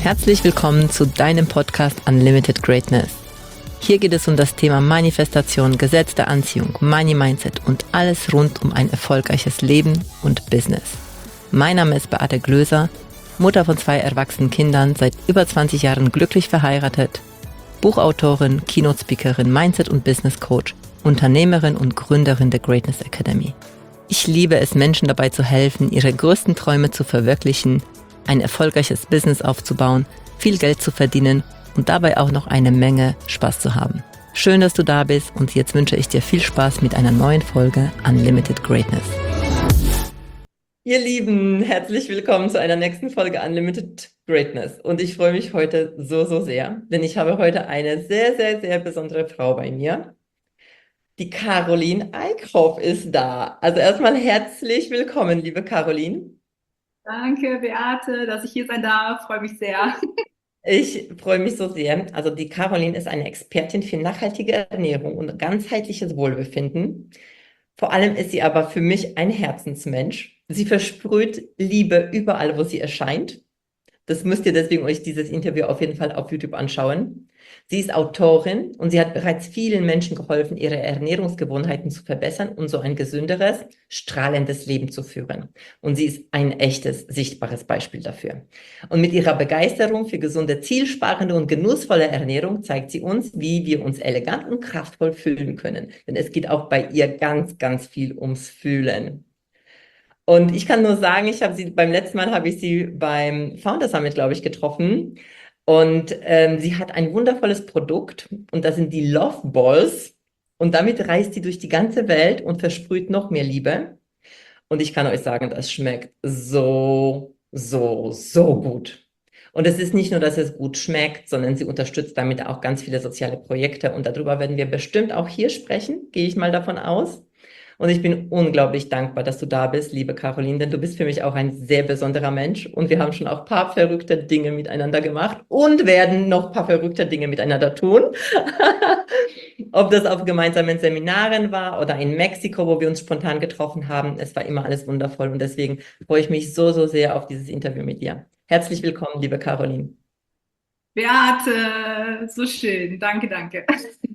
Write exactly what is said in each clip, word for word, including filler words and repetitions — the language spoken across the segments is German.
Herzlich willkommen zu deinem Podcast Unlimited Greatness. Hier geht es um das Thema Manifestation, Gesetz der Anziehung, Money Mindset und alles rund um ein erfolgreiches Leben und Business. Mein Name ist Beate Glöser, Mutter von zwei erwachsenen Kindern, seit über zwanzig Jahren glücklich verheiratet, Buchautorin, Keynote-Speakerin, Mindset- und Business-Coach, Unternehmerin und Gründerin der Greatness Academy. Ich liebe es, Menschen dabei zu helfen, ihre größten Träume zu verwirklichen, ein erfolgreiches Business aufzubauen, viel Geld zu verdienen und dabei auch noch eine Menge Spaß zu haben. Schön, dass du da bist und jetzt wünsche ich dir viel Spaß mit einer neuen Folge Unlimited Greatness. Ihr Lieben, herzlich willkommen zu einer nächsten Folge Unlimited Greatness. Und ich freue mich heute so, so sehr, denn ich habe heute eine sehr, sehr, sehr besondere Frau bei mir. Die Caroline Eickhoff ist da. Also erstmal herzlich willkommen, liebe Caroline. Danke, Beate, dass ich hier sein darf. Freue mich sehr. Ich freue mich so sehr. Also die Caroline ist eine Expertin für nachhaltige Ernährung und ganzheitliches Wohlbefinden. Vor allem ist sie aber für mich ein Herzensmensch. Sie versprüht Liebe überall, wo sie erscheint. Das müsst ihr deswegen euch dieses Interview auf jeden Fall auf YouTube anschauen. Sie ist Autorin und sie hat bereits vielen Menschen geholfen, ihre Ernährungsgewohnheiten zu verbessern und so ein gesünderes, strahlendes Leben zu führen. Und sie ist ein echtes, sichtbares Beispiel dafür. Und mit ihrer Begeisterung für gesunde, zielsparende und genussvolle Ernährung zeigt sie uns, wie wir uns elegant und kraftvoll fühlen können. Denn es geht auch bei ihr ganz, ganz viel ums Fühlen. Und ich kann nur sagen, ich habe sie beim letzten Mal habe ich sie beim Founder Summit, glaube ich, getroffen. Und ähm, sie hat ein wundervolles Produkt und das sind die Love Balls. Und damit reist sie durch die ganze Welt und versprüht noch mehr Liebe. Und ich kann euch sagen, das schmeckt so, so, so gut. Und es ist nicht nur, dass es gut schmeckt, sondern sie unterstützt damit auch ganz viele soziale Projekte. Und darüber werden wir bestimmt auch hier sprechen, gehe ich mal davon aus. Und ich bin unglaublich dankbar, dass du da bist, liebe Caroline, denn du bist für mich auch ein sehr besonderer Mensch und wir haben schon auch ein paar verrückte Dinge miteinander gemacht und werden noch ein paar verrückte Dinge miteinander tun. Ob das auf gemeinsamen Seminaren war oder in Mexiko, wo wir uns spontan getroffen haben, es war immer alles wundervoll und deswegen freue ich mich so, so sehr auf dieses Interview mit dir. Herzlich willkommen, liebe Caroline. Beate, so schön. Danke, danke.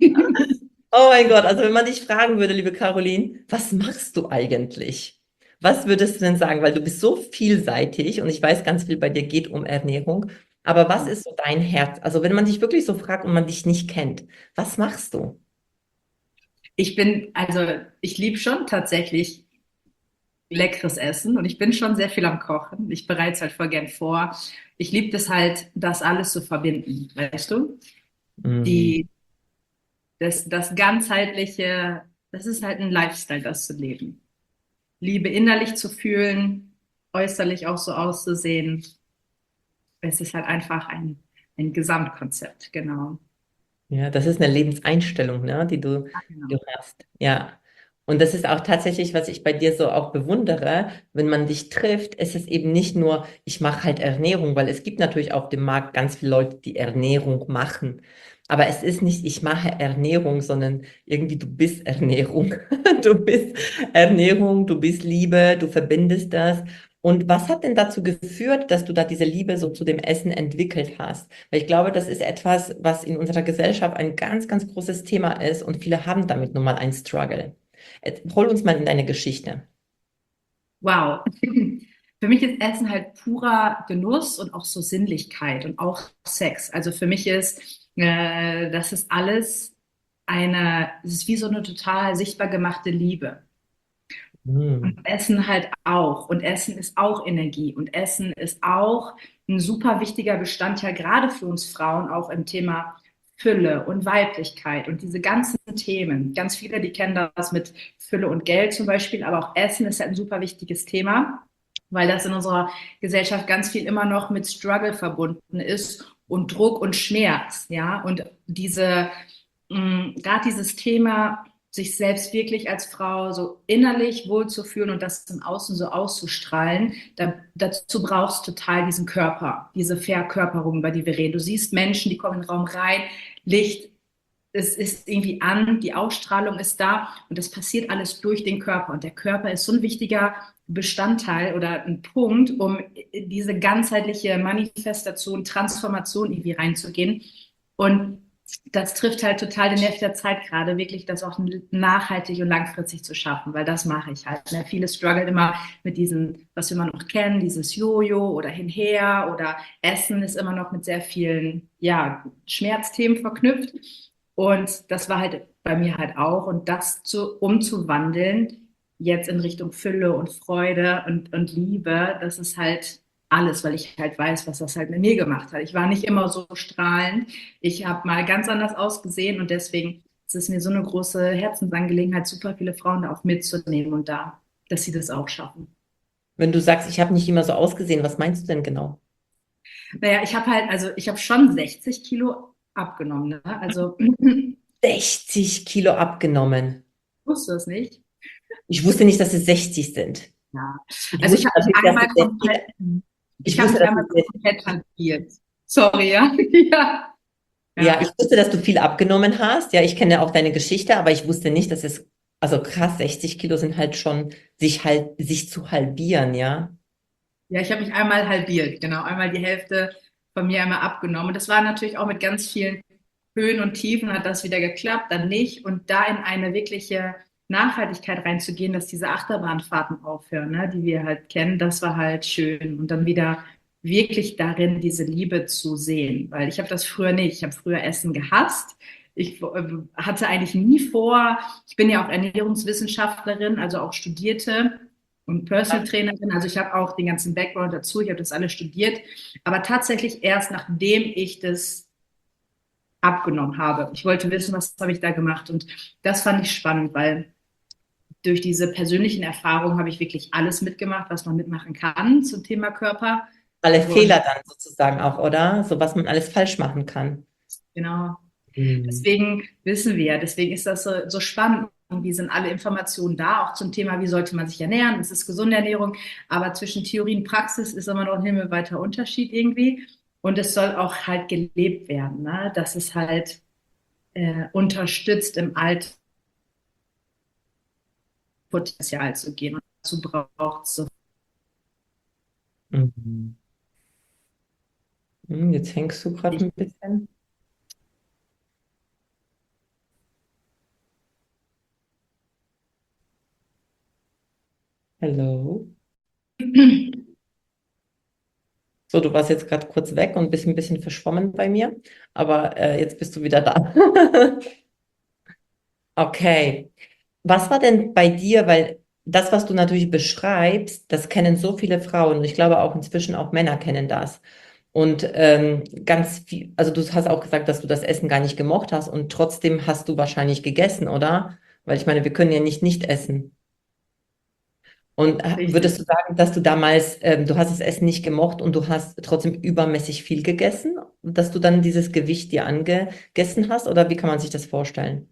Oh mein Gott, also wenn man dich fragen würde, liebe Caroline, was machst du eigentlich? Was würdest du denn sagen? Weil du bist so vielseitig und ich weiß, ganz viel bei dir geht um Ernährung. Aber was ist so dein Herz? Also wenn man dich wirklich so fragt und man dich nicht kennt, was machst du? Ich bin, also ich liebe schon tatsächlich leckeres Essen und ich bin schon sehr viel am Kochen. Ich bereite es halt voll gern vor. Ich liebe das halt, das alles zu verbinden, weißt du? Mhm. Die, das, das ganzheitliche, das ist halt ein Lifestyle, das zu leben. Liebe innerlich zu fühlen, äußerlich auch so auszusehen. Es ist halt einfach ein, ein Gesamtkonzept, genau. Ja, das ist eine Lebenseinstellung, ne, die du, Ja, die du genau. hast. Ja. Und das ist auch tatsächlich, was ich bei dir so auch bewundere, wenn man dich trifft, ist es eben nicht nur, ich mache halt Ernährung, weil es gibt natürlich auf dem Markt ganz viele Leute, die Ernährung machen. Aber es ist nicht, ich mache Ernährung, sondern irgendwie du bist Ernährung. Du bist Ernährung, du bist Liebe, du verbindest das. Und was hat denn dazu geführt, dass du da diese Liebe so zu dem Essen entwickelt hast? Weil ich glaube, das ist etwas, was in unserer Gesellschaft ein ganz, ganz großes Thema ist und viele haben damit nun mal einen Struggle. Jetzt hol uns mal in deine Geschichte. Wow. Für mich ist Essen halt purer Genuss und auch so Sinnlichkeit und auch Sex. Also für mich ist, äh, das ist alles eine, es ist wie so eine total sichtbar gemachte Liebe. Und Hm. Essen halt auch. Und Essen ist auch Energie. Und Essen ist auch ein super wichtiger Bestandteil, gerade für uns Frauen, auch im Thema Fülle und Weiblichkeit und diese ganzen Themen. Ganz viele, die kennen das mit Fülle und Geld zum Beispiel, aber auch Essen ist halt ein super wichtiges Thema, weil das in unserer Gesellschaft ganz viel immer noch mit Struggle verbunden ist und Druck und Schmerz. Ja, und diese, gerade dieses Thema, sich selbst wirklich als Frau so innerlich wohlzufühlen und das im Außen so auszustrahlen, da, dazu brauchst du total diesen Körper, diese Verkörperung, über die wir reden. Du siehst Menschen, die kommen in den Raum rein, Licht, es ist irgendwie an, die Ausstrahlung ist da und das passiert alles durch den Körper. Und der Körper ist so ein wichtiger Bestandteil oder ein Punkt, um diese ganzheitliche Manifestation, Transformation irgendwie reinzugehen. Und das trifft halt total den Nerv der Zeit gerade, wirklich das auch nachhaltig und langfristig zu schaffen, weil das mache ich halt. Ne? Viele strugglen immer mit diesem, was wir immer noch kennen, dieses Jojo oder hinher oder Essen ist immer noch mit sehr vielen, ja, Schmerzthemen verknüpft. Und das war halt bei mir halt auch. Und das zu, umzuwandeln, jetzt in Richtung Fülle und Freude und, und Liebe, das ist halt alles, weil ich halt weiß, was das halt mit mir gemacht hat. Ich war nicht immer so strahlend. Ich habe mal ganz anders ausgesehen und deswegen ist es mir so eine große Herzensangelegenheit, super viele Frauen da auch mitzunehmen und da, dass sie das auch schaffen. Wenn du sagst, ich habe nicht immer so ausgesehen, was meinst du denn genau? Naja, ich habe halt, also ich habe schon sechzig Kilo abgenommen. Ne? Also sechzig Kilo abgenommen. wusste es nicht. Ich wusste nicht, dass es sechzig sind. Ja. Ich Also ich wusste habe mich natürlich, dass einmal es sehr viel, komplett, ich ich habe wusste, mich dass einmal es sehr, komplett halbiert. Sorry, ja. Ja. ja, ich Ja. wusste, dass du viel abgenommen hast. Ja, ich kenne auch deine Geschichte, aber ich wusste nicht, dass es, also krass, sechzig Kilo sind halt schon, sich halt, sich zu halbieren, ja. Ja, ich habe mich einmal halbiert, genau, einmal die Hälfte von mir einmal abgenommen. Und das war natürlich auch mit ganz vielen Höhen und Tiefen, hat das wieder geklappt, dann nicht. Und da in eine wirkliche Nachhaltigkeit reinzugehen, dass diese Achterbahnfahrten aufhören, ne, die wir halt kennen, das war halt schön. Und dann wieder wirklich darin diese Liebe zu sehen, weil ich habe das früher nicht. Ich habe früher Essen gehasst. Ich äh, hatte eigentlich nie vor, ich bin ja auch Ernährungswissenschaftlerin, also auch studierte und Personal Trainerin. Also ich habe auch den ganzen Background dazu, ich habe das alles studiert, aber tatsächlich erst nachdem ich das abgenommen habe. Ich wollte wissen, was habe ich da gemacht und das fand ich spannend, weil durch diese persönlichen Erfahrungen habe ich wirklich alles mitgemacht, was man mitmachen kann zum Thema Körper. Alle Und Fehler dann sozusagen auch, oder? So was man alles falsch machen kann. genau, Mhm. deswegen wissen wir, deswegen ist das so, so spannend. Wie sind alle Informationen da, auch zum Thema, wie sollte man sich ernähren? Was ist gesunde Ernährung? Aber zwischen Theorie und Praxis ist immer noch ein himmelweiter Unterschied irgendwie. Und es soll auch halt gelebt werden, ne? Dass es halt äh, unterstützt, im Altpotenzial zu gehen. Und dazu braucht es so. Mhm. Hm, jetzt hängst du gerade ein bisschen. Hello. So, du warst jetzt gerade kurz weg und bist ein bisschen verschwommen bei mir, aber äh, jetzt bist du wieder da. Okay. Was war denn bei dir, weil das, was du natürlich beschreibst, das kennen so viele Frauen und ich glaube auch inzwischen auch Männer kennen das. Und ähm, ganz viel, also du hast auch gesagt, dass du das Essen gar nicht gemocht hast und trotzdem hast du wahrscheinlich gegessen, oder? Weil ich meine, wir können ja nicht nicht essen. Und äh, Richtig. würdest du sagen, dass du damals, ähm, du hast das Essen nicht gemocht und du hast trotzdem übermäßig viel gegessen, dass du dann dieses Gewicht dir angegessen hast? Oder wie kann man sich das vorstellen?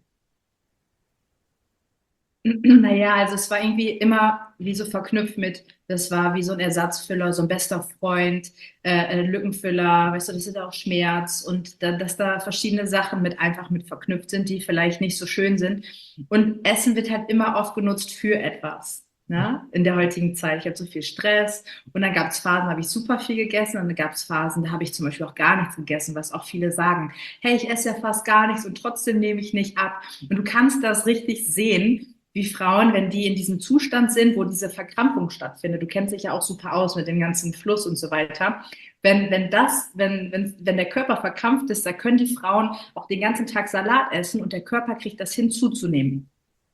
Naja, also es war irgendwie immer wie so verknüpft mit, das war wie so ein Ersatzfüller, so ein bester Freund, äh, ein Lückenfüller, weißt du, das ist auch Schmerz und da, dass da verschiedene Sachen mit einfach mit verknüpft sind, die vielleicht nicht so schön sind. Und Essen wird halt immer oft genutzt für etwas. Ne? In der heutigen Zeit. Ich habe so viel Stress und dann gab es Phasen, da habe ich super viel gegessen und dann gab es Phasen, da habe ich zum Beispiel auch gar nichts gegessen, was auch viele sagen, hey, ich esse ja fast gar nichts und trotzdem nehme ich nicht ab. Und du kannst das richtig sehen, wie Frauen, wenn die in diesem Zustand sind, wo diese Verkrampfung stattfindet. Du kennst dich ja auch super aus mit dem ganzen Fluss und so weiter. Wenn, wenn das, wenn, wenn, wenn der Körper verkrampft ist, da können die Frauen auch den ganzen Tag Salat essen und der Körper kriegt das hin zuzunehmen.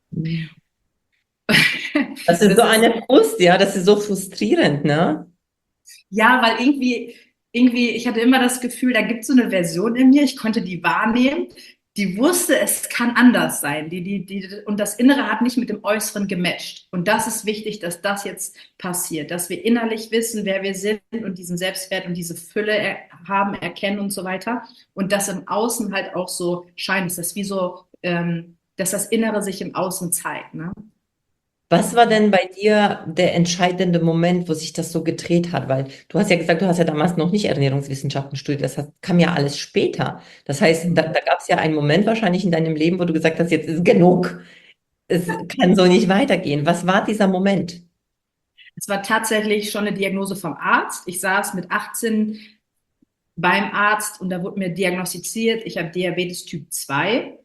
Das ist so Das ist, eine Frust, ja, das ist so frustrierend, ne? ja, weil irgendwie, irgendwie, ich hatte immer das Gefühl, da gibt es so eine Version in mir, ich konnte die wahrnehmen, die wusste, es kann anders sein. Die, die, die, und das Innere hat nicht mit dem Äußeren gematcht. Und das ist wichtig, dass das jetzt passiert, dass wir innerlich wissen, wer wir sind und diesen Selbstwert und diese Fülle er haben, erkennen und so weiter. Und das im Außen halt auch so scheint. Das ist wie so, ähm, dass das Innere sich im Außen zeigt. Ne? Was war denn bei dir der entscheidende Moment, wo sich das so gedreht hat? Weil du hast ja gesagt, du hast ja damals noch nicht Ernährungswissenschaften studiert, das hat, kam ja alles später. Das heißt, da, da gab es ja einen Moment wahrscheinlich in deinem Leben, wo du gesagt hast, jetzt ist genug, es kann so nicht weitergehen. Was war dieser Moment? Es war tatsächlich schon eine Diagnose vom Arzt. Ich saß mit achtzehn beim Arzt und da wurde mir diagnostiziert, ich habe Diabetes Typ zwei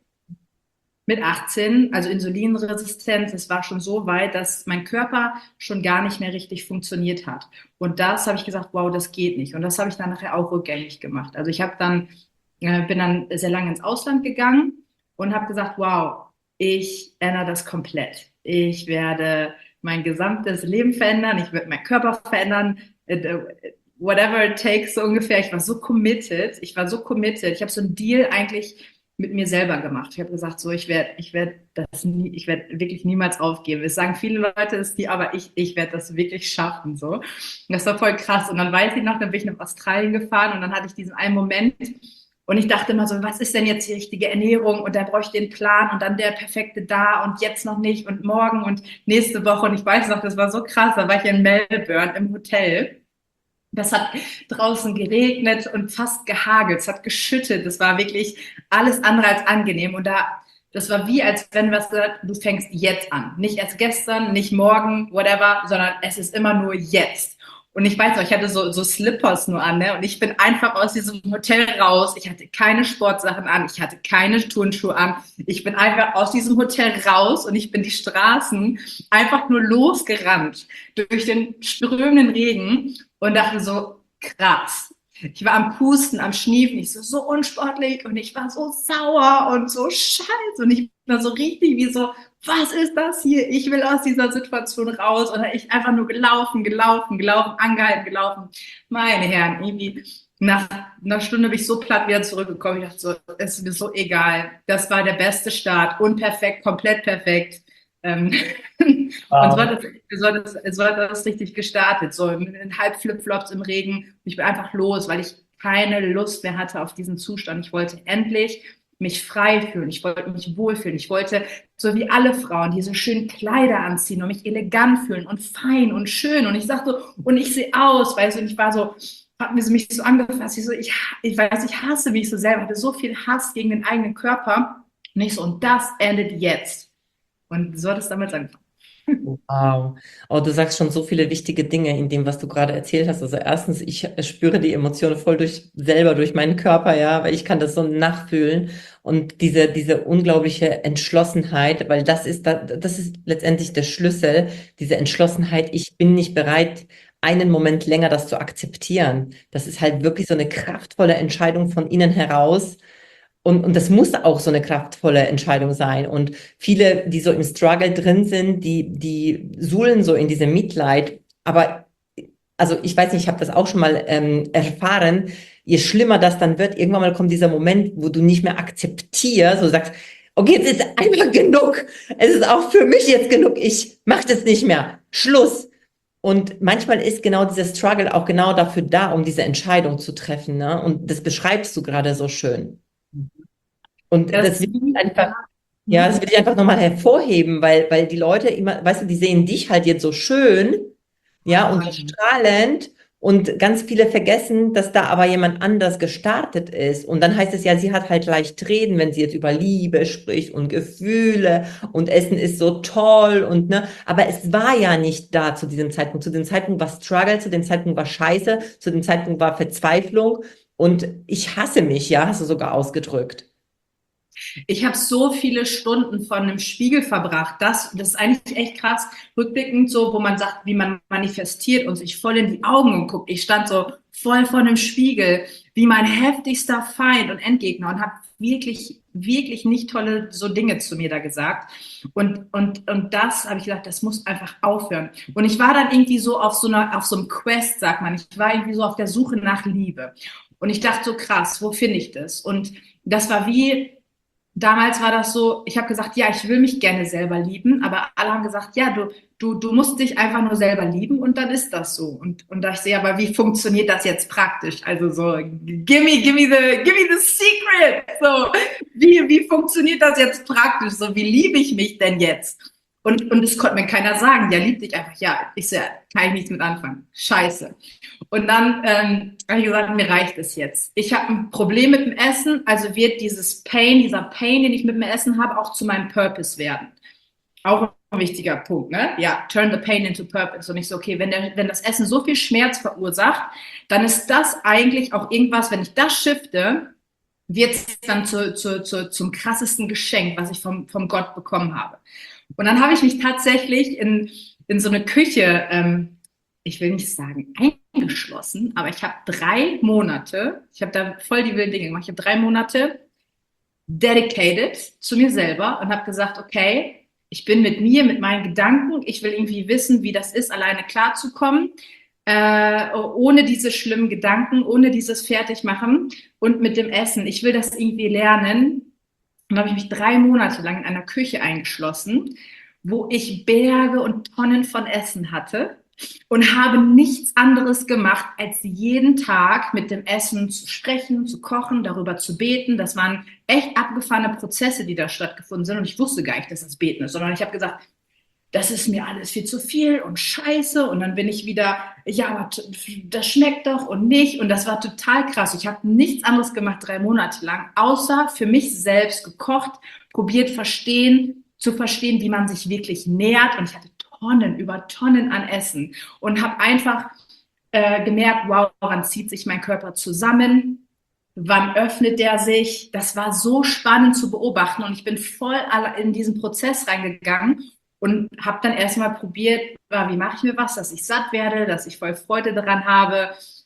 mit achtzehn, also Insulinresistenz. Es war schon so weit, dass mein Körper schon gar nicht mehr richtig funktioniert hat. Und das habe ich gesagt, wow, das geht nicht. Und das habe ich dann nachher auch rückgängig gemacht. Also ich habe dann, äh, bin dann sehr lange ins Ausland gegangen und habe gesagt, wow, ich ändere das komplett. Ich werde mein gesamtes Leben verändern, ich werde meinen Körper verändern, whatever it takes, so ungefähr. Ich war so committed, ich war so committed. Ich habe so einen Deal eigentlich mit mir selber gemacht. Ich habe gesagt, so, ich werde ich werd das nie, ich werde wirklich niemals aufgeben. Es sagen viele Leute, es ist die, aber ich, ich werde das wirklich schaffen, so. Und das war voll krass. Und dann weiß ich noch, dann bin ich nach Australien gefahren und dann hatte ich diesen einen Moment und ich dachte immer so, was ist denn jetzt die richtige Ernährung? Und da brauche ich den Plan und dann der perfekte da und jetzt noch nicht und morgen und nächste Woche. Und ich weiß noch, das war so krass. Da war ich in Melbourne im Hotel. Das hat draußen geregnet und fast gehagelt. Es hat geschüttet. Das war wirklich alles andere als angenehm. Und da, das war wie, als wenn was du fängst jetzt an. Nicht erst gestern, nicht morgen, whatever, sondern es ist immer nur jetzt. Und ich weiß noch, ich hatte so, so Slippers nur an, ne? Und ich bin einfach aus diesem Hotel raus. Ich hatte keine Sportsachen an. Ich hatte keine Turnschuhe an. Ich bin einfach aus diesem Hotel raus und ich bin die Straßen einfach nur losgerannt durch den strömenden Regen und dachte so, krass. Ich war am Pusten, am Schniefen, ich so, so unsportlich und ich war so sauer und so scheiße und ich war so richtig wie so, was ist das hier? Ich will aus dieser Situation raus und ich einfach nur gelaufen, gelaufen, gelaufen, angehalten, gelaufen. Meine Herren, irgendwie nach einer Stunde bin ich so platt wieder zurückgekommen. Ich dachte so, es ist mir so egal. Das war der beste Start, unperfekt, komplett perfekt. Ähm, und so Wow. hat, das, so, hat das, so hat das richtig gestartet, so in halb Flipflops im Regen. Ich bin einfach los, weil ich keine Lust mehr hatte auf diesen Zustand. Ich wollte endlich mich frei fühlen, ich wollte mich wohlfühlen, ich wollte so wie alle Frauen diese schönen Kleider anziehen und mich elegant fühlen und fein und schön und ich sagte so, und ich sehe aus, weißt du, und ich war so, hat mir so mich so angefasst, ich so, ich, ich weiß, ich hasse mich so selber, hatte so viel Hass gegen den eigenen Körper und ich so, und das endet jetzt. Und so hat es damals angefangen. Wow. Oh, du sagst schon so viele wichtige Dinge in dem, was du gerade erzählt hast. Also erstens, ich spüre die Emotionen voll durch selber, durch meinen Körper, ja, weil ich kann das so nachfühlen und diese, diese unglaubliche Entschlossenheit, weil das ist, da- das ist letztendlich der Schlüssel, diese Entschlossenheit. Ich bin nicht bereit, einen Moment länger das zu akzeptieren. Das ist halt wirklich so eine kraftvolle Entscheidung von innen heraus. Und, und das muss auch so eine kraftvolle Entscheidung sein. Und viele, die so im Struggle drin sind, die, die suhlen so in diesem Mitleid. Aber also ich weiß nicht, ich habe das auch schon mal ähm, erfahren. Je schlimmer das dann wird, irgendwann mal kommt dieser Moment, wo du nicht mehr akzeptierst, wo du sagst, okay, jetzt ist einfach genug. Es ist auch für mich jetzt genug. Ich mache das nicht mehr. Schluss. Und manchmal ist genau dieser Struggle auch genau dafür da, um diese Entscheidung zu treffen. Ne? Und das beschreibst du gerade so schön. Und das Das, will ich einfach, ja, das hm? will ich einfach nochmal hervorheben, weil, weil die Leute immer, weißt du, die sehen dich halt jetzt so schön, ja, und so strahlend und ganz viele vergessen, dass da aber jemand anders gestartet ist. Und dann heißt es ja, sie hat halt leicht reden, wenn sie jetzt über Liebe spricht und Gefühle und Essen ist so toll und ne, aber es war ja nicht da zu diesem Zeitpunkt. Zu dem Zeitpunkt war Struggle, zu dem Zeitpunkt war Scheiße, zu dem Zeitpunkt war Verzweiflung und ich hasse mich, ja, hast du sogar ausgedrückt. Ich habe so viele Stunden vor einem Spiegel verbracht. Das, das ist eigentlich echt krass, rückblickend so, wo man sagt, wie man manifestiert und sich voll in die Augen guckt. Ich stand so voll vor einem Spiegel, wie mein heftigster Feind und Endgegner und habe wirklich, wirklich nicht tolle so Dinge zu mir da gesagt. Und, und, und das habe ich gedacht, das muss einfach aufhören. Und ich war dann irgendwie so auf so einer, auf so einem Quest, sagt man. Ich war irgendwie so auf der Suche nach Liebe. Und ich dachte so, krass, wo finde ich das? Und das war wie, damals war das so, ich habe gesagt, ja, ich will mich gerne selber lieben, aber alle haben gesagt, ja, du, du, du musst dich einfach nur selber lieben und dann ist das so. Und, und da ich sehe, aber wie funktioniert das jetzt praktisch? Also so, gimme, gimme the, gimme the secret. So, wie, wie funktioniert das jetzt praktisch? So, wie liebe ich mich denn jetzt? Und, und das konnte mir keiner sagen. Der liebt dich einfach. Ja, ich so, ja, kann ich nichts mit anfangen. Scheiße. Und dann ähm, habe ich gesagt, mir reicht es jetzt. Ich habe ein Problem mit dem Essen, also wird dieses Pain, dieser Pain, den ich mit dem Essen habe, auch zu meinem Purpose werden. Auch ein wichtiger Punkt, ne? Ja, turn the pain into purpose. Und ich so, okay, wenn, der, wenn das Essen so viel Schmerz verursacht, dann ist das eigentlich auch irgendwas, wenn ich das shifte, wird es dann zu, zu, zu, zum krassesten Geschenk, was ich vom, vom Gott bekommen habe. Und dann habe ich mich tatsächlich in, in so eine Küche, ähm, ich will nicht sagen eingeschlossen, aber ich habe drei Monate, ich habe da voll die wilden Dinge gemacht, ich habe drei Monate dedicated zu mir selber und habe gesagt, okay, ich bin mit mir, mit meinen Gedanken, ich will irgendwie wissen, wie das ist, alleine klarzukommen, äh, ohne diese schlimmen Gedanken, ohne dieses Fertigmachen und mit dem Essen. Ich will das irgendwie lernen. Und da habe ich mich drei Monate lang in einer Küche eingeschlossen, wo ich Berge und Tonnen von Essen hatte und habe nichts anderes gemacht, als jeden Tag mit dem Essen zu sprechen, zu kochen, darüber zu beten. Das waren echt abgefahrene Prozesse, die da stattgefunden sind. Und ich wusste gar nicht, dass das Beten ist, sondern ich habe gesagt, das ist mir alles viel zu viel und scheiße. Und dann bin ich wieder, ja, aber das schmeckt doch und nicht. Und das war total krass. Ich habe nichts anderes gemacht drei Monate lang, außer für mich selbst gekocht, probiert verstehen, zu verstehen, wie man sich wirklich nährt. Und ich hatte Tonnen über Tonnen an Essen und habe einfach äh, gemerkt, wow, wann zieht sich mein Körper zusammen? Wann öffnet der sich? Das war so spannend zu beobachten. Und ich bin voll in diesen Prozess reingegangen und habe dann erstmal probiert, wie mache ich mir was, dass ich satt werde, dass ich voll Freude daran habe.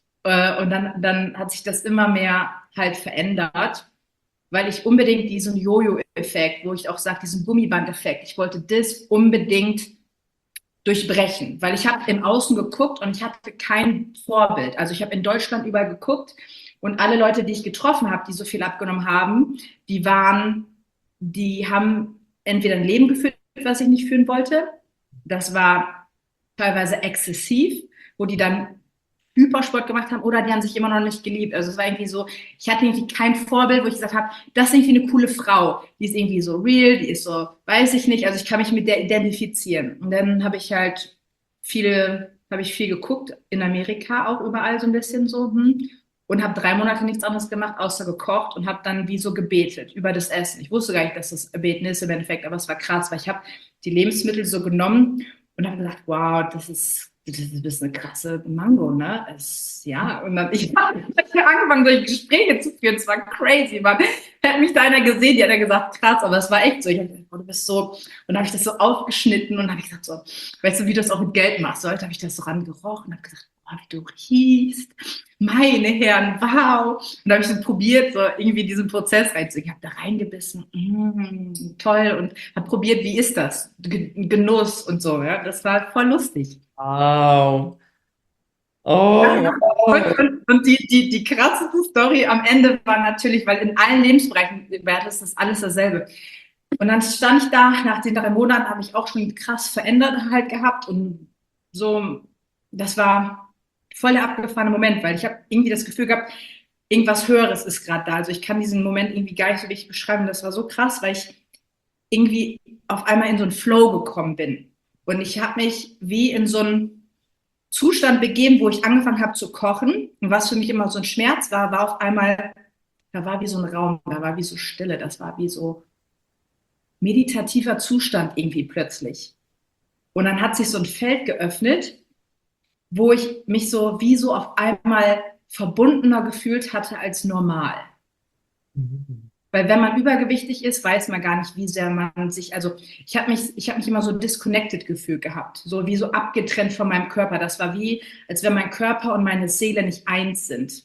Und dann, dann hat sich das immer mehr halt verändert, weil ich unbedingt diesen Jojo-Effekt, wo ich auch sage, diesen Gummiband-Effekt, ich wollte das unbedingt durchbrechen, weil ich habe im Außen geguckt und ich hatte kein Vorbild. Also ich habe in Deutschland überall geguckt und alle Leute, die ich getroffen habe, die so viel abgenommen haben, die waren, die haben entweder ein Leben geführt, was ich nicht führen wollte. Das war teilweise exzessiv, wo die dann Hypersport gemacht haben oder die haben sich immer noch nicht geliebt. Also es war irgendwie so, ich hatte irgendwie kein Vorbild, wo ich gesagt habe, das ist irgendwie eine coole Frau. Die ist irgendwie so real, die ist so, weiß ich nicht, also ich kann mich mit der identifizieren. Und dann habe ich halt viele, habe ich viel geguckt, in Amerika auch überall so ein bisschen so, hm, und habe drei Monate nichts anderes gemacht, außer gekocht und habe dann wie so gebetet über das Essen. Ich wusste gar nicht, dass das Beten ist im Endeffekt, aber es war krass, weil ich habe die Lebensmittel so genommen und habe gedacht, wow, das ist das ist eine krasse Mango, ne? Es, ja, und dann ich habe angefangen, solche Gespräche zu führen. Es war crazy, man. Hätte mich da einer gesehen, die hat ja gesagt, krass, aber es war echt so. Ich habe gedacht, oh, du bist so, und dann habe ich das so aufgeschnitten und habe ich gesagt, so, weißt du, wie du das auch mit Geld machst? So, heute habe ich das so rangerochen und habe gesagt, oh, wie du riechst, meine Herren, wow. Und da habe ich so probiert, so irgendwie diesen Prozess reinzugehen. Ich habe da reingebissen, mm, toll, und habe probiert, wie ist das? Genuss und so, ja. Das war voll lustig. Wow. Oh, Und, wow. und, und die, die, die krasseste Story am Ende war natürlich, weil in allen Lebensbereichen wäre das, das alles dasselbe. Und dann stand ich da, nach den drei Monaten habe ich auch schon krass verändert halt gehabt und so, das war voll der abgefahrene Moment, weil ich habe irgendwie das Gefühl gehabt, irgendwas Höheres ist gerade da. Also ich kann diesen Moment irgendwie gar nicht so richtig beschreiben. Das war so krass, weil ich irgendwie auf einmal in so einen Flow gekommen bin. Und ich habe mich wie in so einen Zustand begeben, wo ich angefangen habe zu kochen. Und was für mich immer so ein Schmerz war, war auf einmal, da war wie so ein Raum, da war wie so Stille, das war wie so meditativer Zustand irgendwie plötzlich. Und dann hat sich so ein Feld geöffnet, wo ich mich so wie so auf einmal verbundener gefühlt hatte als normal. Mhm. Weil wenn man übergewichtig ist, weiß man gar nicht, wie sehr man sich, also ich habe mich, ich habe mich immer so disconnected gefühlt gehabt, so wie so abgetrennt von meinem Körper. Das war wie, als wenn mein Körper und meine Seele nicht eins sind.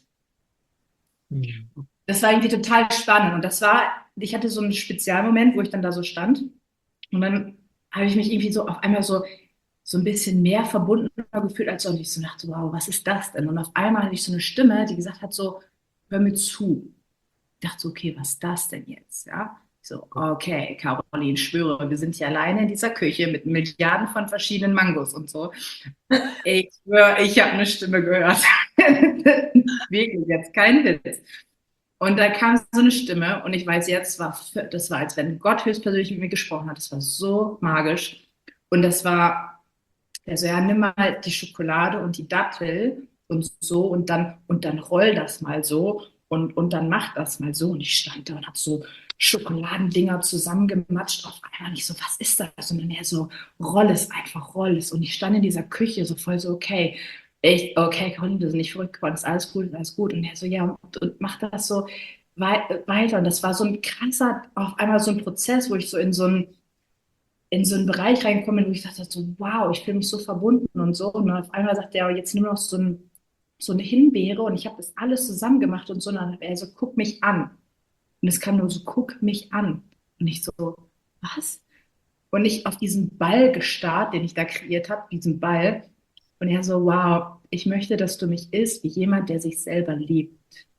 Mhm. Das war irgendwie total spannend und das war, ich hatte so einen Spezialmoment, wo ich dann da so stand und dann habe ich mich irgendwie so auf einmal so so ein bisschen mehr verbundener gefühlt, als so, und ich so dachte, wow, was ist das denn? Und auf einmal hatte ich so eine Stimme, die gesagt hat so, hör mir zu. Ich dachte so, okay, was ist das denn jetzt? Ja, ich so, okay, Caroline, schwöre, wir sind hier alleine in dieser Küche mit Milliarden von verschiedenen Mangos und so. Ich schwöre, ich habe eine Stimme gehört. Wirklich, jetzt kein Witz. Und da kam so eine Stimme und ich weiß jetzt, war, das war, als wenn Gott höchstpersönlich mit mir gesprochen hat. Das war so magisch. Und das war, also ja, nimm mal die Schokolade und die Dattel und so und dann, und dann roll das mal so und, und dann mach das mal so. Und ich stand da und hab so Schokoladendinger zusammengematscht. Auf einmal nicht so, was ist das? Und dann eher so, roll es einfach, roll es. Und ich stand in dieser Küche so voll so, okay, ich, okay, Colin, du bist nicht verrückt geworden, ist alles gut, ist alles gut. Und er so, ja, und, und mach das so wei weiter. Und das war so ein krasser, auf einmal so ein Prozess, wo ich so in so ein in so einen Bereich reinkommen, wo ich dachte so, wow, ich fühle mich so verbunden und so. Und dann auf einmal sagt er, jetzt nimm noch so, ein, so eine Himbeere und ich habe das alles zusammen gemacht und so. Und dann hat er so, guck mich an. Und es kam nur so, guck mich an. Und ich so, was? Und ich auf diesen Ball gestarrt, den ich da kreiert habe, diesen Ball. Und er so, wow, ich möchte, dass du mich isst wie jemand, der sich selber liebt.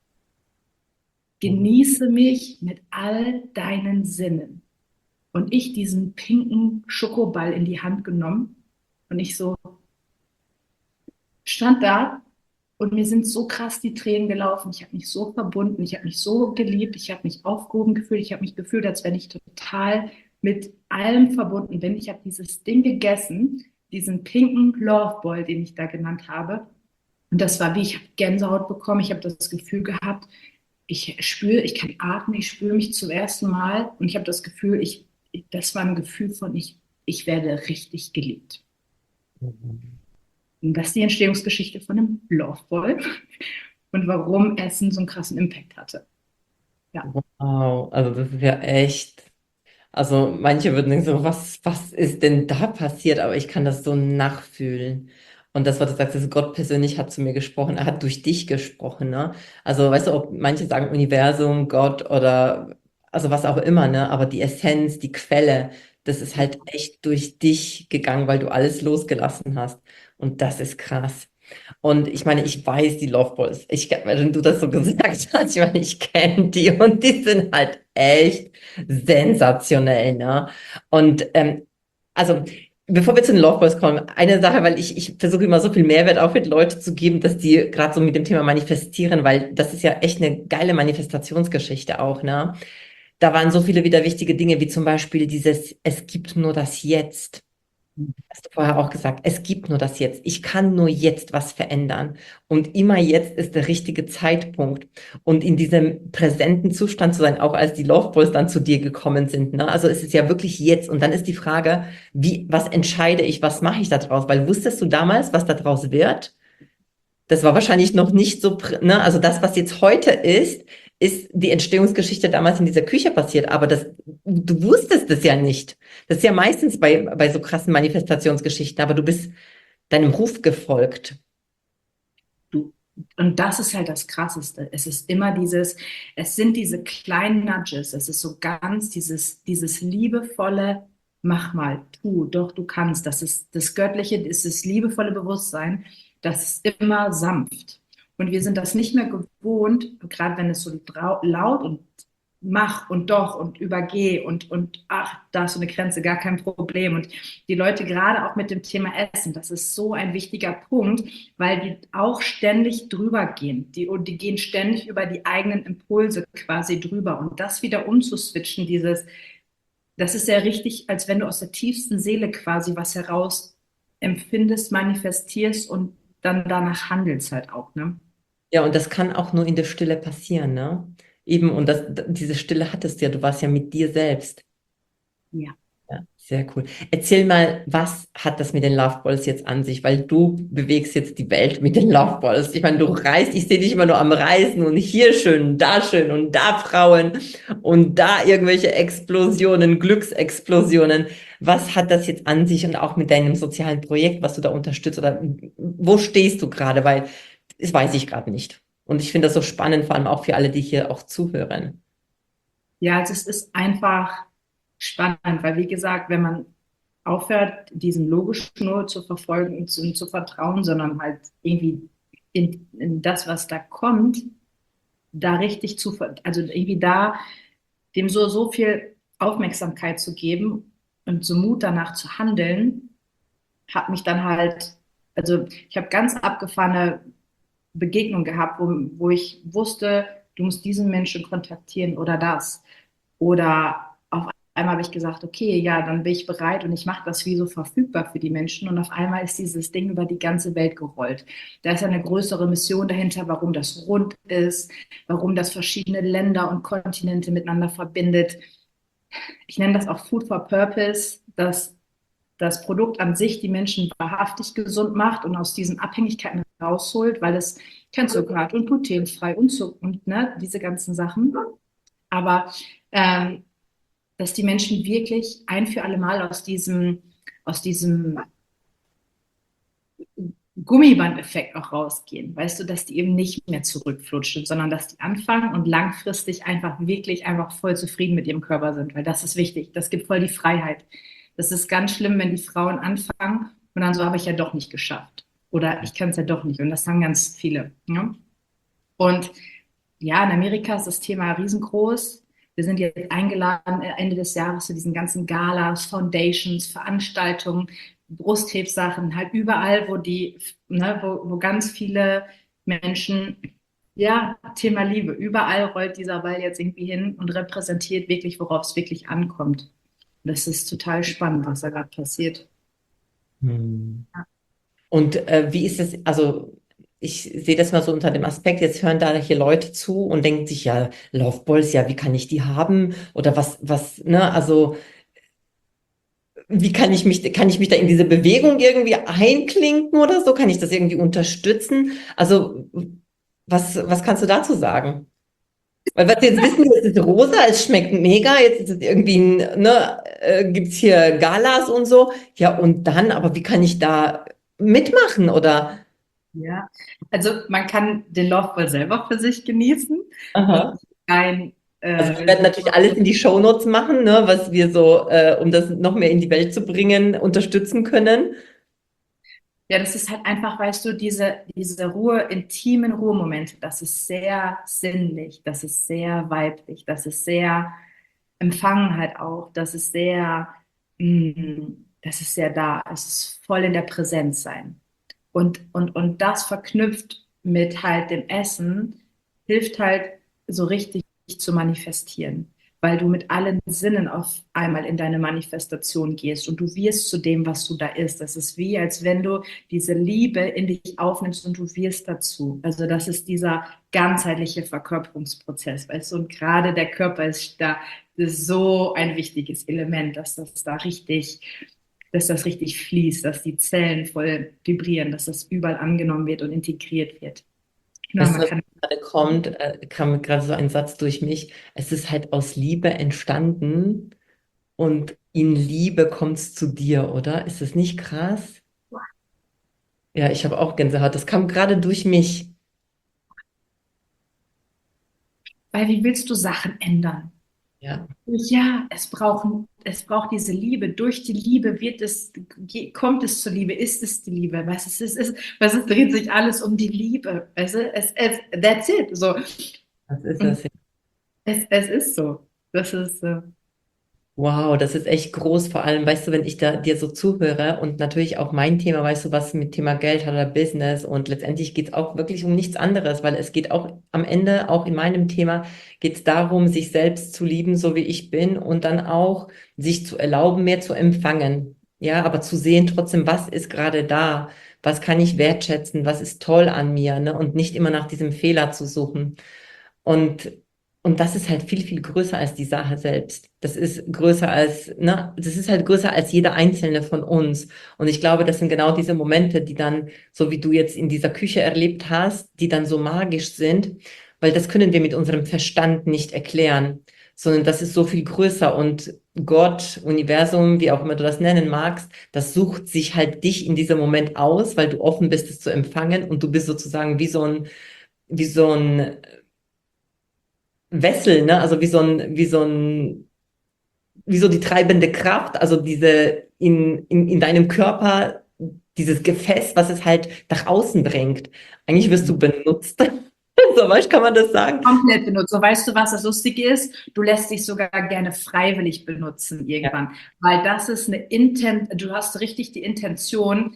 Genieße mich mit all deinen Sinnen. Und ich diesen pinken Schokoball in die Hand genommen und ich so stand da und mir sind so krass die Tränen gelaufen. Ich habe mich so verbunden, ich habe mich so geliebt, ich habe mich aufgehoben gefühlt, ich habe mich gefühlt, als wenn ich total mit allem verbunden bin. Ich habe dieses Ding gegessen, diesen pinken Loveball, den ich da genannt habe. Und das war wie, ich habe Gänsehaut bekommen, ich habe das Gefühl gehabt, ich spüre, ich kann atmen, ich spüre mich zum ersten Mal und ich habe das Gefühl, ich, das war ein Gefühl von, ich, ich werde richtig geliebt. Und das ist die Entstehungsgeschichte von dem Loveball und warum Essen so einen krassen Impact hatte. Ja. Wow, also das ist ja echt. Also manche würden denken so, was, was ist denn da passiert? Aber ich kann das so nachfühlen. Und das, was du sagst, ist, Gott persönlich hat zu mir gesprochen, er hat durch dich gesprochen, ne? Also weißt du, ob manche sagen Universum, Gott oder also was auch immer, ne? Aber die Essenz, die Quelle, das ist halt echt durch dich gegangen, weil du alles losgelassen hast. Und das ist krass. Und ich meine, ich weiß, die Loveballs, ich, wenn du das so gesagt hast, ich meine, ich kenne die und die sind halt echt sensationell, ne? Und ähm, also, bevor wir zu den Loveballs kommen, eine Sache, weil ich, ich versuche immer so viel Mehrwert auch mit Leuten zu geben, dass die gerade so mit dem Thema manifestieren, weil das ist ja echt eine geile Manifestationsgeschichte auch, ne? Da waren so viele wieder wichtige Dinge, wie zum Beispiel dieses, es gibt nur das Jetzt. Hast du vorher auch gesagt, es gibt nur das Jetzt. Ich kann nur jetzt was verändern. Und immer jetzt ist der richtige Zeitpunkt. Und in diesem präsenten Zustand zu sein, auch als die Loveballs dann zu dir gekommen sind. Ne? Also es ist ja wirklich jetzt. Und dann ist die Frage, wie, was entscheide ich, was mache ich da draus? Weil wusstest du damals, was da draus wird? Das war wahrscheinlich noch nicht so, prä- ne? Also das, was jetzt heute ist, ist die Entstehungsgeschichte damals in dieser Küche passiert. Aber das, du wusstest es ja nicht. Das ist ja meistens bei, bei so krassen Manifestationsgeschichten, aber du bist deinem Ruf gefolgt. Du, und das ist halt das Krasseste. Es ist immer dieses, es sind diese kleinen Nudges, es ist so ganz dieses, dieses liebevolle, mach mal, tu, doch, du kannst. Das ist das Göttliche, das ist das liebevolle Bewusstsein, das ist immer sanft. Und wir sind das nicht mehr gewohnt, gerade wenn es so laut und mach und doch und übergeh und, und ach, da ist so eine Grenze, gar kein Problem. Und die Leute gerade auch mit dem Thema Essen, das ist so ein wichtiger Punkt, weil die auch ständig drüber gehen. Die, und die gehen ständig über die eigenen Impulse quasi drüber. Und das wieder umzuswitchen, dieses, das ist ja richtig, als wenn du aus der tiefsten Seele quasi was heraus empfindest, manifestierst und dann danach handelst halt auch, ne? Ja, und das kann auch nur in der Stille passieren, ne? Eben, und das, diese Stille hattest du ja, du warst ja mit dir selbst. Ja. Ja, sehr cool. Erzähl mal, was hat das mit den Loveballs jetzt an sich? Weil du bewegst jetzt die Welt mit den Loveballs. Ich meine, du reist, ich sehe dich immer nur am Reisen und hier schön, da schön und da Frauen und da irgendwelche Explosionen, Glücksexplosionen. Was hat das jetzt an sich und auch mit deinem sozialen Projekt, was du da unterstützt oder wo stehst du gerade? Weil das weiß ich gerade nicht. Und ich finde das so spannend, vor allem auch für alle, die hier auch zuhören. Ja, also es ist einfach spannend, weil wie gesagt, wenn man aufhört, diesen logischen nur zu verfolgen und zu, zu vertrauen, sondern halt irgendwie in, in das, was da kommt, da richtig zu, ver- also irgendwie da dem so, so viel Aufmerksamkeit zu geben und so Mut danach zu handeln, hat mich dann halt, also ich habe ganz abgefahrene Begegnungen gehabt, wo, wo ich wusste, du musst diesen Menschen kontaktieren oder das. Oder auf einmal habe ich gesagt, okay, ja, dann bin ich bereit und ich mache das wie so verfügbar für die Menschen. Und auf einmal ist dieses Ding über die ganze Welt gerollt. Da ist eine größere Mission dahinter, warum das rund ist, warum das verschiedene Länder und Kontinente miteinander verbindet. Ich nenne das auch Food for Purpose, dass das Produkt an sich die Menschen wahrhaftig gesund macht und aus diesen Abhängigkeiten rausholt, weil es kein Zucker hat und glutenfrei und so und ne, diese ganzen Sachen. Aber ähm, dass die Menschen wirklich ein für alle Mal aus diesem, aus diesem Gummibandeffekt auch rausgehen. Weißt du, dass die eben nicht mehr zurückflutschen, sondern dass die anfangen und langfristig einfach wirklich einfach voll zufrieden mit ihrem Körper sind, weil das ist wichtig. Das gibt voll die Freiheit. Das ist ganz schlimm, wenn die Frauen anfangen und dann so, habe ich ja doch nicht geschafft. Oder ich kann es ja doch nicht. Und das sagen ganz viele. Ja? Und ja, in Amerika ist das Thema riesengroß. Wir sind jetzt eingeladen Ende des Jahres zu diesen ganzen Galas, Foundations, Veranstaltungen, Brustkrebssachen, halt überall, wo die, ne, wo, wo ganz viele Menschen, ja, Thema Liebe, überall rollt dieser Ball jetzt irgendwie hin und repräsentiert wirklich, worauf es wirklich ankommt. Und das ist total spannend, was da gerade passiert. Hm. Und äh, wie ist es, also ich sehe das mal so unter dem Aspekt, jetzt hören da hier Leute zu und denken sich, ja, Laufballs, ja, wie kann ich die haben? Oder was, was, ne, also wie kann ich mich, kann ich mich da in diese Bewegung irgendwie einklinken oder so? Kann ich das irgendwie unterstützen? Also, was, was kannst du dazu sagen? Weil was wir jetzt wissen, es ist rosa, es schmeckt mega, jetzt ist es irgendwie, ein, ne, äh, gibt's hier Galas und so. Ja, und dann, aber wie kann ich da mitmachen oder? Ja, also man kann den Laufball selber für sich genießen Aha. und ein, Also äh, wir will werden natürlich alles in die Shownotes machen, ne, was wir so, äh, um das noch mehr in die Welt zu bringen, unterstützen können. ja, das ist halt einfach, weißt du, diese, diese Ruhe, intimen Ruhemomente, das ist sehr sinnlich, das ist sehr weiblich, das ist sehr empfangen halt auch, das ist sehr, mm, das ist sehr da, es ist voll in der Präsenz sein. Und, und, und das verknüpft mit halt dem Essen, hilft halt so richtig zu manifestieren, weil du mit allen Sinnen auf einmal in deine Manifestation gehst und du wirst zu dem, was du da isst. Das ist wie, als wenn du diese Liebe in dich aufnimmst und du wirst dazu. Also das ist dieser ganzheitliche Verkörperungsprozess, weißt du, und gerade der Körper ist da, das ist so ein wichtiges Element, dass das da richtig dass das richtig fließt, dass die Zellen voll vibrieren, dass das überall angenommen wird und integriert wird. Na, Weißt du, man was kann, gerade kommt, äh, kam mir gerade so ein Satz durch mich. Es ist halt aus Liebe entstanden und in Liebe kommt es zu dir, oder? Ist das nicht krass? Ja, ich habe auch Gänsehaut. Das kam gerade durch mich. weil wie willst du Sachen ändern? Ja, Ja, es braucht, es braucht diese Liebe. Durch die Liebe wird es, kommt es zur Liebe, ist es die Liebe. Weißt du, es ist, es, weißt du, es dreht sich alles um die Liebe. Weißt du, es, es, that's it. So. das ist Und das. es, es ist so. Das ist, äh, Wow, das ist echt groß. Vor allem, weißt du, wenn ich da dir so zuhöre und natürlich auch mein Thema, weißt du, was mit Thema Geld hat oder Business und letztendlich geht es auch wirklich um nichts anderes, weil es geht auch am Ende, auch in meinem Thema, geht es darum, sich selbst zu lieben, so wie ich bin und dann auch sich zu erlauben, mehr zu empfangen. Ja, aber zu sehen trotzdem, was ist gerade da? Was kann ich wertschätzen? Was ist toll an mir? Ne? Und nicht immer nach diesem Fehler zu suchen. Und und das ist halt viel, viel größer als die Sache selbst. Das ist größer als, ne, das ist halt größer als jeder einzelne von uns. Und ich glaube, das sind genau diese Momente, die dann, so wie du jetzt in dieser Küche erlebt hast, die dann so magisch sind, weil das können wir mit unserem Verstand nicht erklären, sondern das ist so viel größer. Und Gott, Universum, wie auch immer du das nennen magst, das sucht sich halt dich in diesem Moment aus, weil du offen bist, es zu empfangen und du bist sozusagen wie so ein, wie so ein Wessel, ne? Also wie so ein, wie so ein, wie so die treibende Kraft, also diese in, in, in deinem Körper, dieses Gefäß, was es halt nach außen bringt. Eigentlich wirst du benutzt. So weißt, kann man das sagen? komplett benutzt. So, weißt du, was das Lustige ist? Du lässt dich sogar gerne freiwillig benutzen Ja, irgendwann, weil das ist eine Intent, du hast richtig die Intention,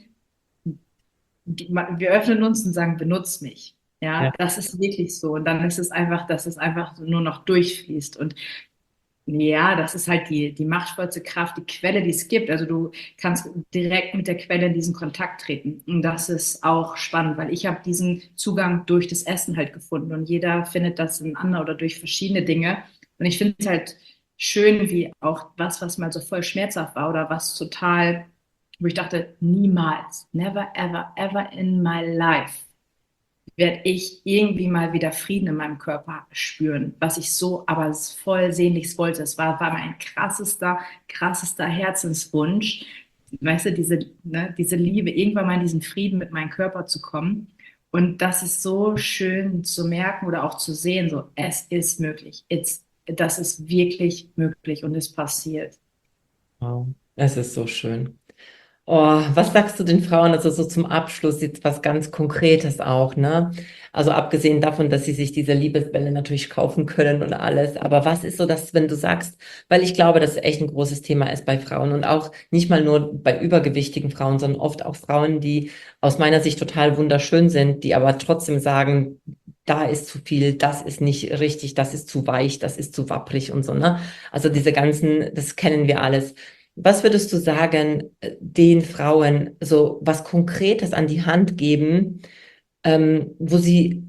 wir öffnen uns und sagen, benutz mich. Ja, ja. das ist wirklich so. Und dann ist es einfach, dass es einfach nur noch durchfließt. Und Ja, das ist halt die, die machtvollste Kraft, die Quelle, die es gibt. Also du kannst direkt mit der Quelle in diesen Kontakt treten. Und das ist auch spannend, weil ich habe diesen Zugang durch das Essen halt gefunden. Und jeder findet das in anderen oder durch verschiedene Dinge. Und ich finde es halt schön, wie auch was, was mal so voll schmerzhaft war oder was total, wo ich dachte, niemals, never, ever, ever in my life werde ich irgendwie mal wieder Frieden in meinem Körper spüren, was ich so aber voll sehnlichst wollte. Es war, war mein krassester, krassester Herzenswunsch, weißt du, diese, ne, diese Liebe, irgendwann mal in diesen Frieden mit meinem Körper zu kommen. Und das ist so schön zu merken oder auch zu sehen, so, es ist möglich. It's, das ist wirklich möglich und es passiert. Wow. Es ist so schön. Oh, was sagst du den Frauen, also so zum Abschluss jetzt was ganz Konkretes auch, ne? Also abgesehen davon, dass sie sich diese Liebesbälle natürlich kaufen können und alles, aber was ist so das, wenn du sagst, weil ich glaube, dass es echt ein großes Thema ist bei Frauen und auch nicht mal nur bei übergewichtigen Frauen, sondern oft auch Frauen, die aus meiner Sicht total wunderschön sind, die aber trotzdem sagen, da ist zu viel, das ist nicht richtig, das ist zu weich, das ist zu wapprig und so, ne? Also diese ganzen, das kennen wir alles. Was würdest du sagen, äh, den Frauen so was Konkretes an die Hand geben, ähm, wo sie,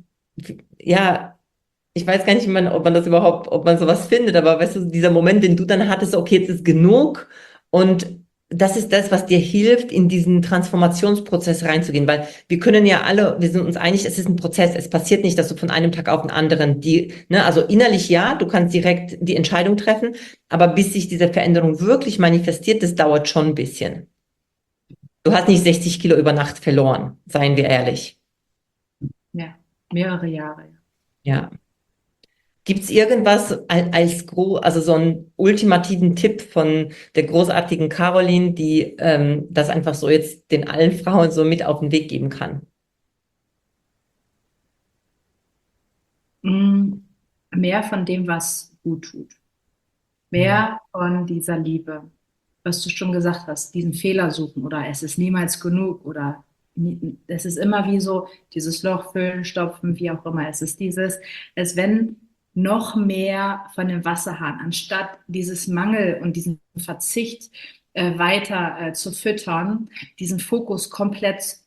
ja, ich weiß gar nicht, wie man, ob man das überhaupt, ob man sowas findet, aber weißt du, dieser Moment, den du dann hattest, so, okay, jetzt ist genug und das ist das, was dir hilft, in diesen Transformationsprozess reinzugehen, weil wir können ja alle, wir sind uns einig, es ist ein Prozess, es passiert nicht, dass du von einem Tag auf den anderen die, ne, also innerlich ja, du kannst direkt die Entscheidung treffen, aber bis sich diese Veränderung wirklich manifestiert, das dauert schon ein bisschen. Du hast nicht sechzig Kilo über Nacht verloren, seien wir ehrlich. Ja, mehrere Jahre. Ja. Gibt es irgendwas al- als gro also so einen ultimativen Tipp von der großartigen Caroline, die ähm, das einfach so jetzt den allen Frauen so mit auf den Weg geben kann? Mm, Mehr von dem, was gut tut. Mhm. Mehr von dieser Liebe, was du schon gesagt hast, diesen Fehler suchen oder es ist niemals genug oder nie, es ist immer wie so dieses Loch füllen, stopfen, wie auch immer. Es ist dieses, als wenn noch mehr von dem Wasserhahn, anstatt dieses Mangel und diesen Verzicht äh, weiter äh, zu füttern, diesen Fokus komplett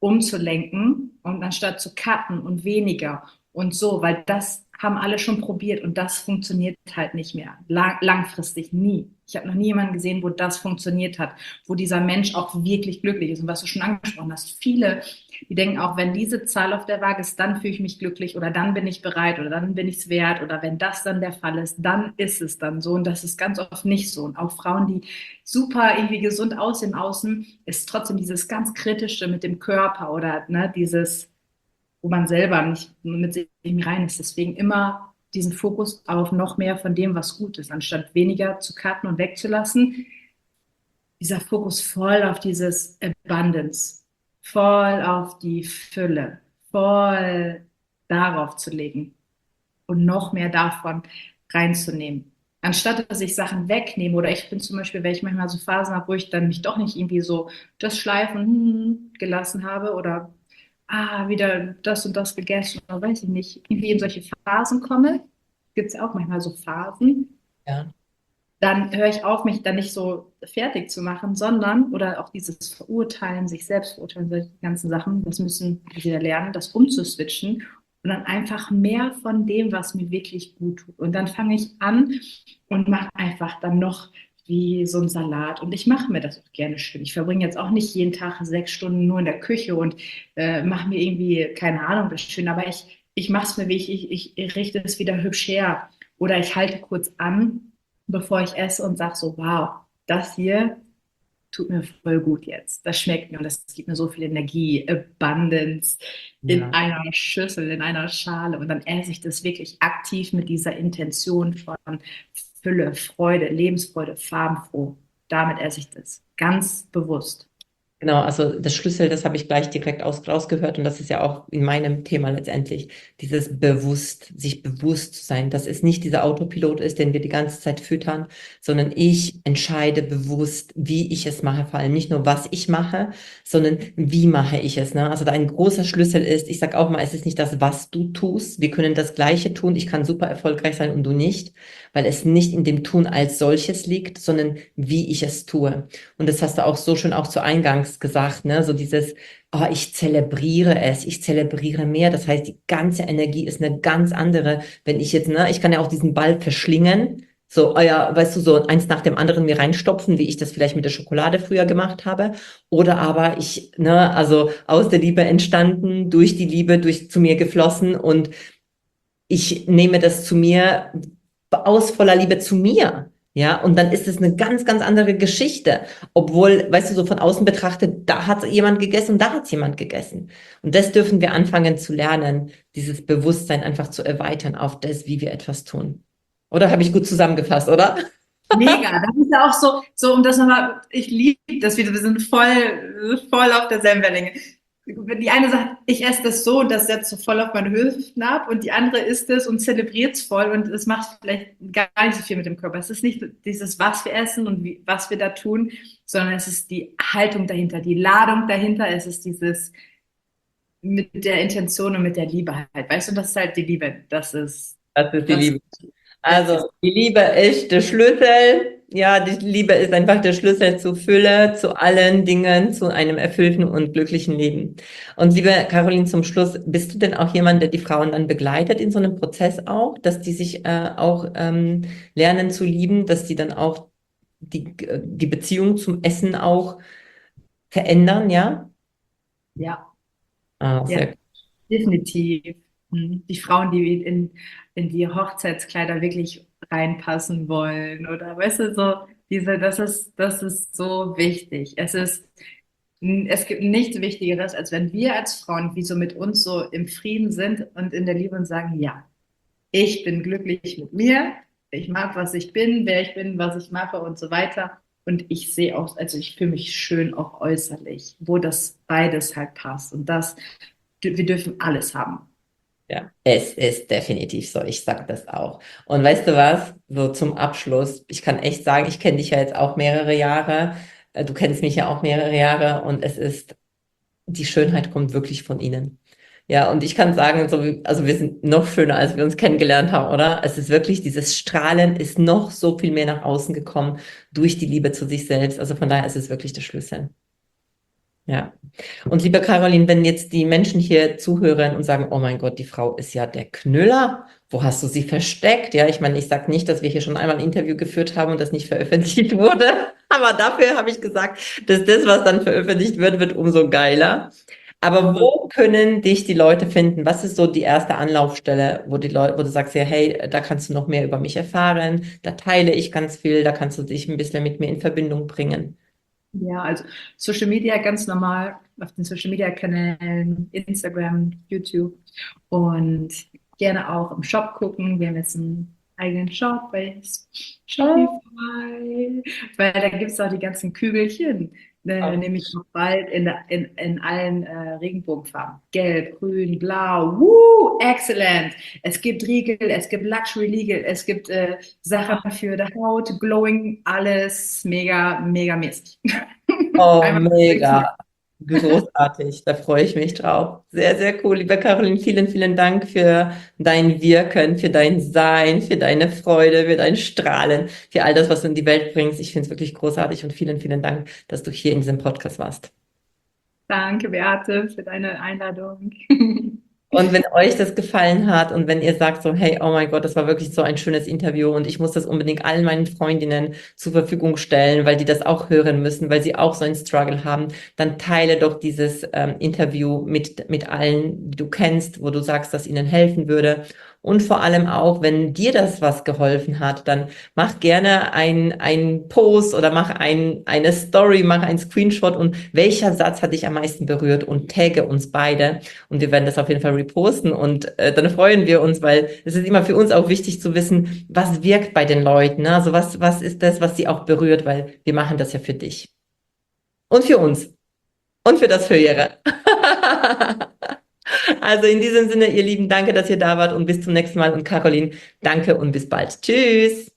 umzulenken und anstatt zu cutten und weniger und so, weil das haben alle schon probiert und das funktioniert halt nicht mehr. Lang, langfristig nie. Ich habe noch nie jemanden gesehen, wo das funktioniert hat, wo dieser Mensch auch wirklich glücklich ist. Und was du schon angesprochen hast, viele, die denken auch, wenn diese Zahl auf der Waage ist, dann fühle ich mich glücklich oder dann bin ich bereit oder dann bin ich es wert oder wenn das dann der Fall ist, dann ist es dann so. Und das ist ganz oft nicht so. Und auch Frauen, die super irgendwie gesund aussehen im Außen, ist trotzdem dieses ganz Kritische mit dem Körper oder ne, dieses wo man selber nicht mit sich rein ist. Deswegen immer diesen Fokus auf noch mehr von dem, was gut ist, anstatt weniger zu cutten und wegzulassen. Dieser Fokus voll auf dieses Abundance, voll auf die Fülle, voll darauf zu legen und noch mehr davon reinzunehmen. Anstatt dass ich Sachen wegnehme oder ich bin zum Beispiel, wenn ich manchmal so Phasen habe, wo ich dann mich doch nicht irgendwie so das Schleifen hm, gelassen habe oder ah, wieder das und das gegessen oder weiß ich nicht, irgendwie in solche Phasen komme, gibt es ja auch manchmal so Phasen, Ja. dann höre ich auf, mich dann nicht so fertig zu machen, sondern, oder auch dieses Verurteilen, sich selbst verurteilen, solche ganzen Sachen, das müssen wir wieder lernen, das umzuswitchen und dann einfach mehr von dem, was mir wirklich gut tut. Und dann fange ich an und mache einfach dann noch wie so ein Salat. Und ich mache mir das auch gerne schön. Ich verbringe jetzt auch nicht jeden Tag sechs Stunden nur in der Küche und äh, mache mir irgendwie, keine Ahnung, das schön, aber ich, ich mache es mir, wie ich, ich, ich richte es wieder hübsch her. Oder ich halte kurz an, bevor ich esse und sage so, wow, das hier tut mir voll gut jetzt. Das schmeckt mir und das gibt mir so viel Energie, Abundance in Ja. einer Schüssel, in einer Schale. Und dann esse ich das wirklich aktiv mit dieser Intention von Fülle, Freude, Lebensfreude, farbenfroh. Damit esse ich das. Ganz bewusst. Genau, also das Schlüssel, das habe ich gleich direkt aus, rausgehört und das ist ja auch in meinem Thema letztendlich, dieses bewusst, sich bewusst zu sein, dass es nicht dieser Autopilot ist, den wir die ganze Zeit füttern, sondern ich entscheide bewusst, wie ich es mache, vor allem nicht nur, was ich mache, sondern wie mache ich es, ne? Also da ein großer Schlüssel ist, ich sage auch mal, es ist nicht das, was du tust, wir können das Gleiche tun, ich kann super erfolgreich sein und du nicht, weil es nicht in dem Tun als solches liegt, sondern wie ich es tue. Und das hast du auch so schön auch zu Eingangs gesagt, ne? So dieses, oh, ich zelebriere es, ich zelebriere mehr. Das heißt, die ganze Energie ist eine ganz andere. Wenn ich jetzt, ne, ich kann ja auch diesen Ball verschlingen, so, oh ja, weißt du, so eins nach dem anderen mir reinstopfen, wie ich das vielleicht mit der Schokolade früher gemacht habe. Oder aber ich, ne, also aus der Liebe entstanden, durch die Liebe, durch zu mir geflossen und ich nehme das zu mir aus voller Liebe zu mir. Ja, und dann ist es eine ganz, ganz andere Geschichte. Obwohl, weißt du, so von außen betrachtet, da hat jemand gegessen, da hat jemand gegessen. Und das dürfen wir anfangen zu lernen, dieses Bewusstsein einfach zu erweitern auf das, wie wir etwas tun. Oder habe ich gut zusammengefasst, oder? Mega, das ist ja auch so, so um das nochmal, ich liebe das wieder, wir sind voll, voll auf derselben Wellenlänge. Die eine sagt, ich esse das so und das setzt so voll auf meine Hüften ab und die andere isst es und zelebriert es voll und es macht vielleicht gar nicht so viel mit dem Körper. Es ist nicht dieses, was wir essen und wie, was wir da tun, sondern es ist die Haltung dahinter, die Ladung dahinter, es ist dieses mit der Intention und mit der Liebe halt. Weißt du, das ist halt die Liebe. Das ist, Das ist die das, Liebe. das ist Also, die Liebe ist der Schlüssel. Ja, die Liebe ist einfach der Schlüssel zur Fülle, zu allen Dingen, zu einem erfüllten und glücklichen Leben. Und liebe Caroline, zum Schluss, bist du denn auch jemand, der die Frauen dann begleitet in so einem Prozess auch, dass die sich äh, auch ähm, lernen zu lieben, dass die dann auch die, äh, die Beziehung zum Essen auch verändern, ja? ja, Ah, ja. sehr Definitiv. Mhm. Die Frauen, die in, in die Hochzeitskleider wirklich reinpassen wollen oder weißt du, so diese, das ist, das ist so wichtig. Es ist, es gibt nichts Wichtigeres, als wenn wir als Frauen wie so mit uns so im Frieden sind und in der Liebe und sagen, ja, ich bin glücklich mit mir, ich mag, was ich bin, wer ich bin, was ich mache und so weiter. Und ich sehe auch, also ich fühle mich schön auch äußerlich, wo das beides halt passt. Und das, wir dürfen alles haben. Ja, es ist definitiv so. Ich sag das auch. Und weißt du was? So zum Abschluss. Ich kann echt sagen, ich kenne dich ja jetzt auch mehrere Jahre. Äh, Du kennst mich ja auch mehrere Jahre und es ist, die Schönheit kommt wirklich von ihnen. Ja, und ich kann sagen, so, wie- also wir sind noch schöner, als wir uns kennengelernt haben, oder? Es ist wirklich, dieses Strahlen ist noch so viel mehr nach außen gekommen durch die Liebe zu sich selbst. Also von daher ist es wirklich der Schlüssel. Ja. Und liebe Caroline, wenn jetzt die Menschen hier zuhören und sagen, oh mein Gott, die Frau ist ja der Knüller, wo hast du sie versteckt? Ja, ich meine, ich sage nicht, dass wir hier schon einmal ein Interview geführt haben und das nicht veröffentlicht wurde, aber dafür habe ich gesagt, dass das, was dann veröffentlicht wird, wird umso geiler. Aber wo können dich die Leute finden? Was ist so die erste Anlaufstelle, wo die Leute, wo du sagst, ja, hey, da kannst du noch mehr über mich erfahren, da teile ich ganz viel, da kannst du dich ein bisschen mit mir in Verbindung bringen. Ja, also Social Media ganz normal auf den Social Media Kanälen, Instagram, YouTube und gerne auch im Shop gucken. Wir haben jetzt einen eigenen Shop bei Shopify, weil da gibt es auch die ganzen Kügelchen, äh, nämlich noch bald in, in, in allen äh, Regenbogenfarben. Gelb, grün, blau. Woo, excellent. Es gibt Riegel, es gibt Luxury-Riegel, es gibt äh, Sachen für die Haut, Glowing, alles mega, mega mäßig. Oh, Einmal mega. Großartig. Da freue ich mich drauf. Sehr, sehr cool. Liebe Caroline, vielen, vielen Dank für dein Wirken, für dein Sein, für deine Freude, für dein Strahlen, für all das, was du in die Welt bringst. Ich finde es wirklich großartig und vielen, vielen Dank, dass du hier in diesem Podcast warst. Danke, Beate, für deine Einladung. Und wenn euch das gefallen hat und wenn ihr sagt so, hey, oh mein Gott, das war wirklich so ein schönes Interview und ich muss das unbedingt allen meinen Freundinnen zur Verfügung stellen, weil die das auch hören müssen, weil sie auch so einen Struggle haben, dann teile doch dieses ähm, Interview mit, mit allen, die du kennst, wo du sagst, dass ihnen helfen würde. Und vor allem auch, wenn dir das was geholfen hat, dann mach gerne ein, ein Post oder mach ein, eine Story, mach ein Screenshot und welcher Satz hat dich am meisten berührt und tagge uns beide. Und wir werden das auf jeden Fall reposten und äh, dann freuen wir uns, weil es ist immer für uns auch wichtig zu wissen, was wirkt bei den Leuten, ne? Also was, was ist das, was sie auch berührt, weil wir machen das ja für dich und für uns. Und für das Höhere. Also in diesem Sinne, ihr Lieben, danke, dass ihr da wart und bis zum nächsten Mal. Und Caroline, danke und bis bald. Tschüss.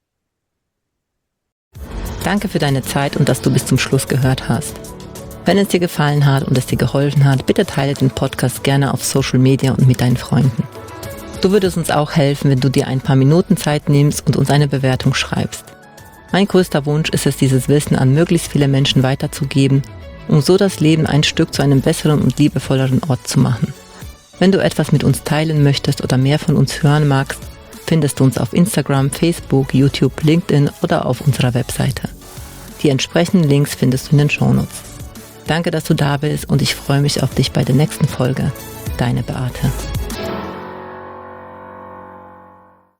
Danke für deine Zeit und dass du bis zum Schluss gehört hast. Wenn es dir gefallen hat und es dir geholfen hat, bitte teile den Podcast gerne auf Social Media und mit deinen Freunden. Du würdest uns auch helfen, wenn du dir ein paar Minuten Zeit nimmst und uns eine Bewertung schreibst. Mein größter Wunsch ist es, dieses Wissen an möglichst viele Menschen weiterzugeben, um so das Leben ein Stück zu einem besseren und liebevolleren Ort zu machen. Wenn du etwas mit uns teilen möchtest oder mehr von uns hören magst, findest du uns auf Instagram, Facebook, YouTube, LinkedIn oder auf unserer Webseite. Die entsprechenden Links findest du in den Shownotes. Danke, dass du da bist und ich freue mich auf dich bei der nächsten Folge. Deine Beate.